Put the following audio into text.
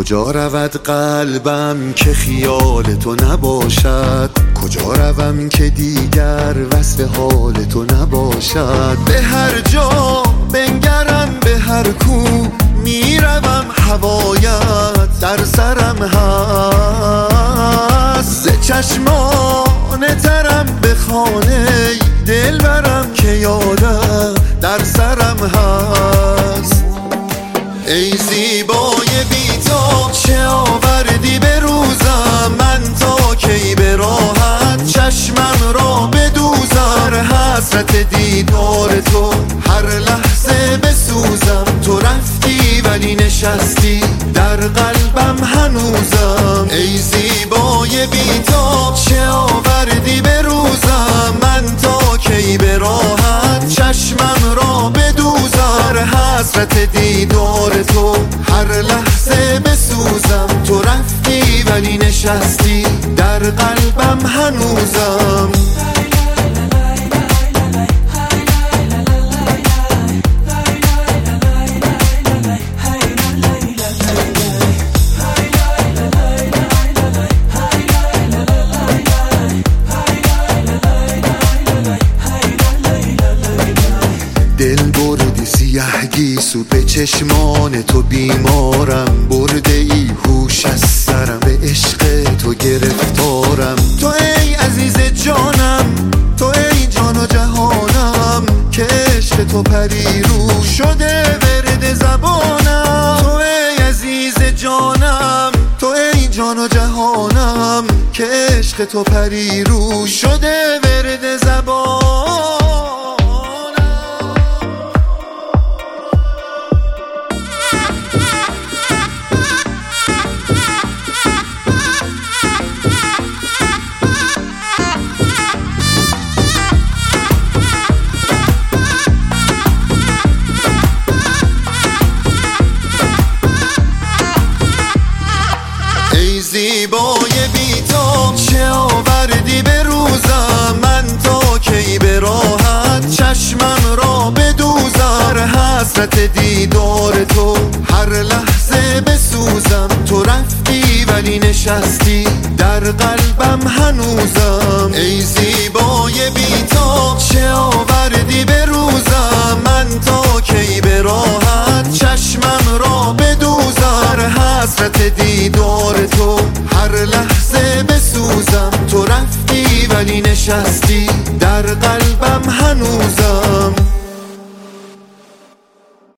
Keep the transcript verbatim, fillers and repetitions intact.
کجا رود قلبم که خیال تو نباشد؟ کجا روم که دیگر وصف حال تو نباشد؟ به هر جا بنگرم به هر کو میروم هوایت در سرم هست. ز چشمان ترم به خانه دل برم که یادم در سرم هست. ای زیبای بی‌تاب چه آوردی به روزم، من تا کی به راحت چشمم را بدوزم؟ حسرت دیدار تو هر لحظه بسوزم. تو رفتی ولی نشستی در قلبم هنوزم. ای زیبای بی‌تاب چه آوردی به روزم، من تا کی به راحت چشمم را بدوزم؟ حسرت دیدار تو هر لحظه بسوزم. تو رفتی ولی نشستی در قلبم هنوزم. دل بردی سیه گیسو به چشمان تو بیمارم. برده ای هوش از سرم به عشق تو گرفتارم. تو ای عزیز جانم، تو ای جان و جهانم، که عشق تو پریرو شده ورد زبانم. تو ای عزیز جانم، تو ای جان و جهانم، که عشق تو پریرو شده ورد زبانم. ای زیبای بی‌تاب چه آوردی به روزم، من تا کی به راحت چشمم را بدوزم؟ حسرت دیدار تو هر لحظه بسوزم. تو رفتی ولی نشستی در قلبم هنوزم. ای زیبای بی‌تاب چه آوردی به روزم، من تا کی به راحت چشمم را بدوزم؟ حسرت دیدار تو هر لحظه بسوزم. تو رفتی ولی نشستی در قلبم هنوزم.